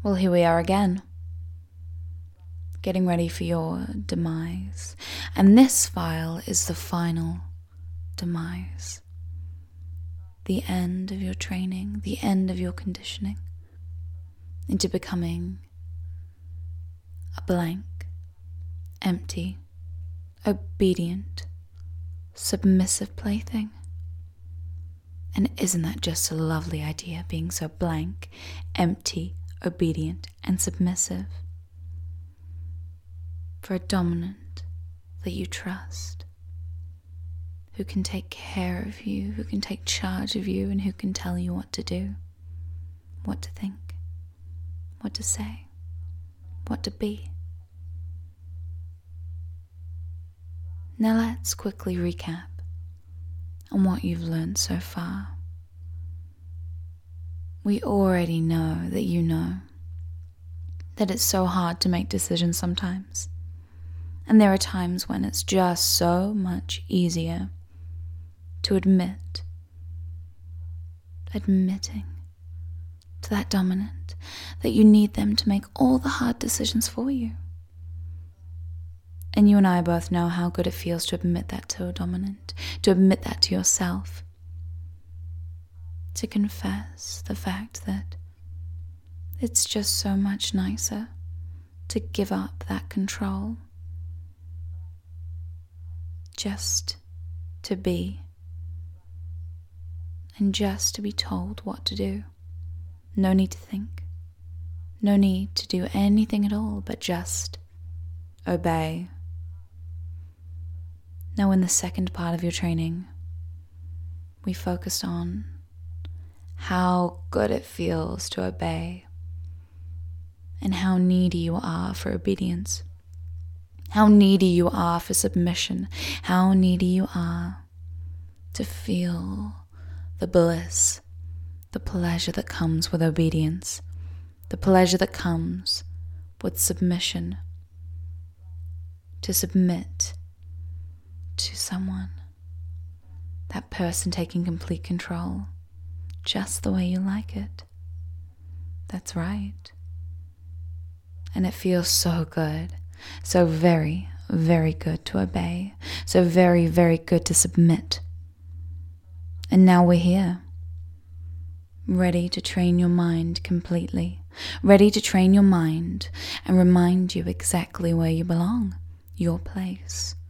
Well, here we are again, getting ready for your demise. And this file is the final demise. The end of your training, the end of your conditioning into becoming a blank, empty, obedient, submissive plaything. And isn't that just a lovely idea, being so blank, empty, obedient, and submissive? For a dominant that you trust, who can take care of you, who can take charge of you, and who can tell you what to do, what to think, what to say, what to be. Now let's quickly recap on what you've learned so far. We already know that it's so hard to make decisions sometimes. And there are times when it's just so much easier to admitting to that dominant that you need them to make all the hard decisions for you. And you and I both know how good it feels to admit that to a dominant, to admit that to yourself, to confess the fact that it's just so much nicer to give up that control, just to be, and just to be told what to do. No need to think, no need to do anything at all, but just obey. Now, in the second part of your training, we focused on how good it feels to obey and how needy you are for obedience, how needy you are for submission, how needy you are to feel the bliss, the pleasure that comes with obedience, the pleasure that comes with submission, to submit to someone, that person taking complete control, just the way you like it. That's right. And it feels so good, so very, very good to obey, so very, very good to submit. And now we're here, ready to train your mind completely, ready to train your mind and remind you exactly where you belong, your place,